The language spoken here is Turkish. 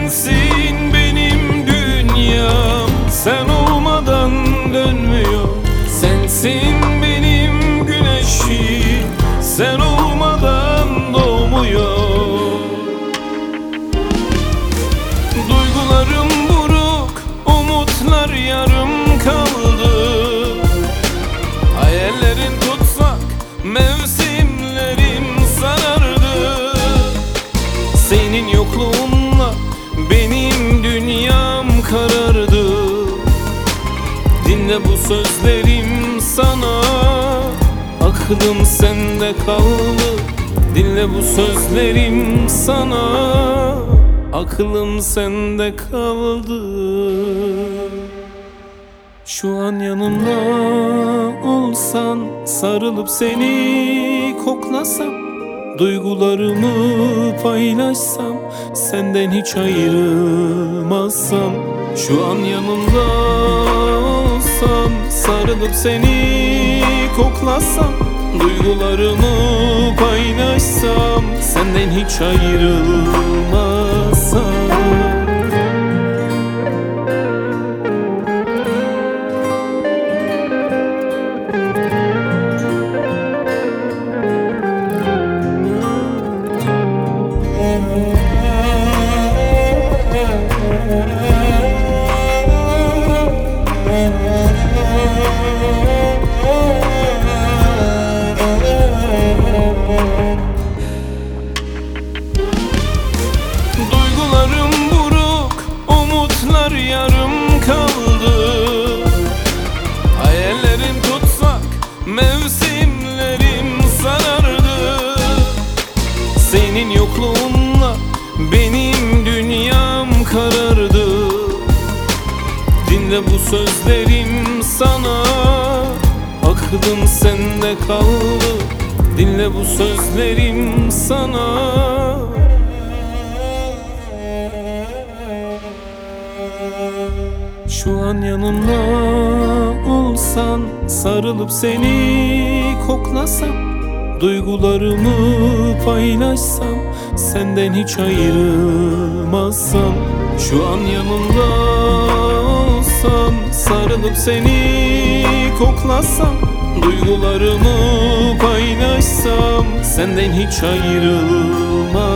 Sensin benim dünyam, sen olmadan dönmüyor. Sensin benim güneşim, sen olmadan doğmuyor. Duygularım buruk, umutlar yarım kaldı. Hayallerin tutsak, mevsimlerim sarardı. Senin yokluğunla benim dünyam karardı. Dinle bu sözlerim sana, aklım sende kaldı. Dinle bu sözlerim sana, aklım sende kaldı. Şu an yanımda olsan, sarılıp seni koklasam, duygularımı paylaşsam, senden hiç ayrılmazsam. Şu an yanımda olsan, sarılıp seni koklasam, duygularımı paylaşsam, senden hiç ayrılmazsam. Duygularım buruk, umutlar yarım kaldı. Hayallerim tutsak, mevsimlerim sarardı. Senin yokluğunla benim dünyam karardı. Dinle bu sözlerim sana, aklım sende kaldı. Dinle bu sözlerim sana. Şu an yanımda olsan, sarılıp seni koklasam, duygularımı paylaşsam, senden hiç ayrılmazsam. Şu an yanımda olsan, sarılıp seni koklasam, duygularımı paylaşsam, senden hiç ayrılmazsam.